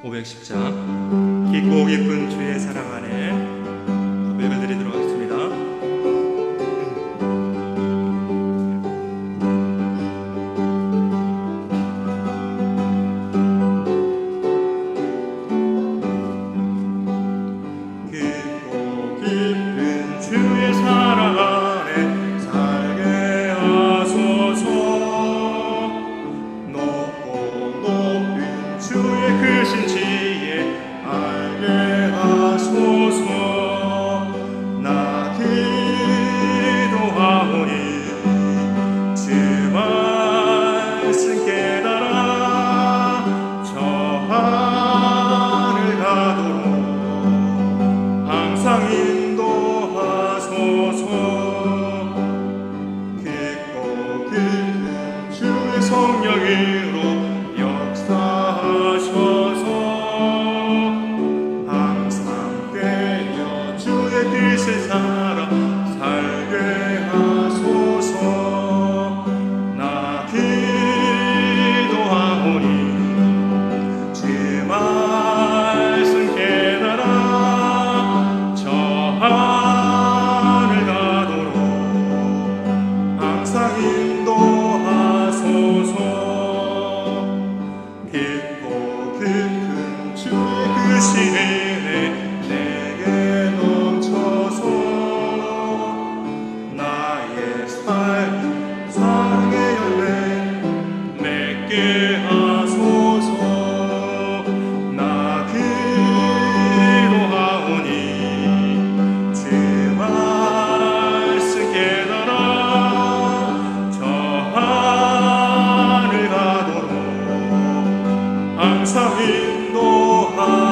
510장 깊고 깊은 주의 사랑 안에 고백을 드리도록 하겠습니다. 깊고 깊은 주의 사랑 안에 살게 하소서. 높고 높은 주의 크신 지혜 알게 하소서. 나 기도하오니 주 말씀 깨달아 저 하늘 가도록 항상 인도하소서. 깊고 깊은 주의 성령으로 역사하셔서 항상 깨어 주의 뜻을 따라 살게 하소서. 나 기도하오니 주 말씀 깨달아 저 하늘 가도록 항상 인도하소서. 깊고 깊은 주의 크신 은혜 내게 넘쳐서 나의 삶 사랑의 열매 맺게 하소서. 나 기도하오니 주 말씀 깨달아 저 하늘 가도록 항상 인도하소서.